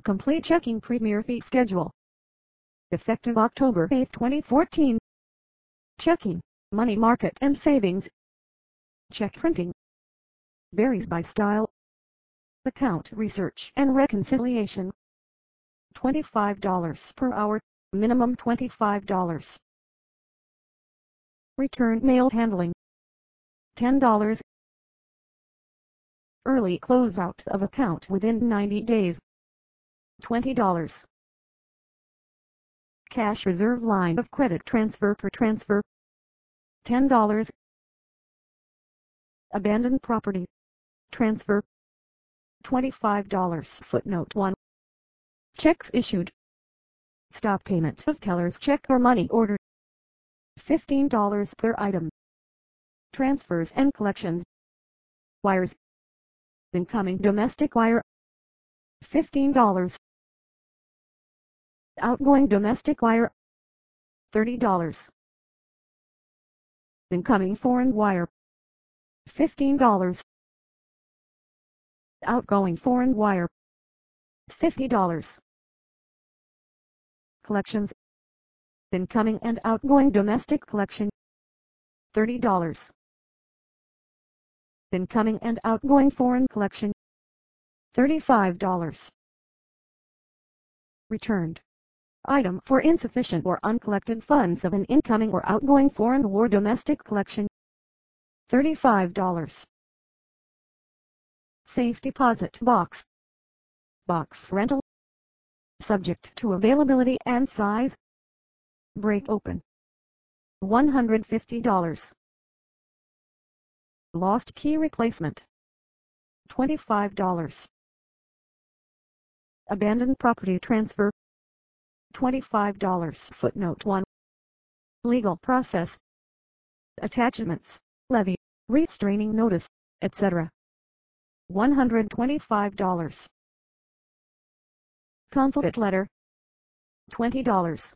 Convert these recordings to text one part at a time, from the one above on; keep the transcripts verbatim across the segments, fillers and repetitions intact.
Complete checking Premier fee schedule. Effective October eighth, twenty fourteen. Checking, money market and savings. Check printing varies by style. Account research and reconciliation. twenty-five dollars per hour, minimum twenty-five dollars. Return mail handling. ten dollars. Early closeout of account within ninety days. twenty dollars. Cash reserve line of credit transfer per transfer. ten dollars. Abandoned property transfer. twenty-five dollars. Footnote one. Checks issued. Stop payment of teller's check or money order. fifteen dollars per item. Transfers and collections. Wires. Incoming domestic wire. fifteen dollars. Outgoing domestic wire. thirty dollars. Incoming foreign wire. fifteen dollars. Outgoing foreign wire. fifty dollars. Collections. Incoming and outgoing domestic collection. thirty dollars. Incoming and outgoing foreign collection. thirty-five dollars. Returned item for insufficient or uncollected funds of an incoming or outgoing foreign or domestic collection. thirty-five dollars. Safe deposit box. Box rental. Subject to availability and size. Break open. one hundred fifty dollars. Lost key replacement. twenty-five dollars. Abandoned property transfer. twenty-five dollars. Footnote one. Legal process. Attachments, levy, restraining notice, et cetera. one hundred twenty-five dollars. Consulate letter. twenty dollars.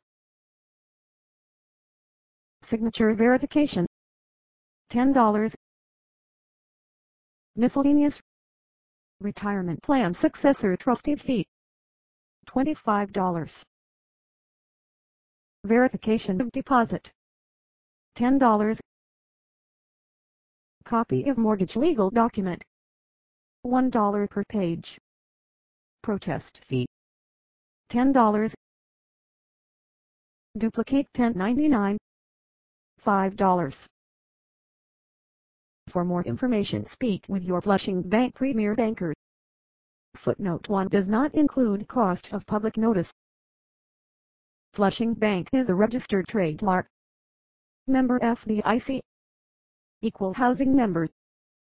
Signature verification. ten dollars. Miscellaneous retirement plan successor trustee fee. twenty-five dollars. Verification of deposit. ten dollars. Copy of mortgage legal document. one dollar per page. Protest fee. ten dollars. Duplicate ten ninety-nine. five dollars. For more information, speak with your Flushing Bank Premier banker. Footnote one does not include cost of public notice. Flushing Bank is a registered trademark. Member F D I C. Equal housing member.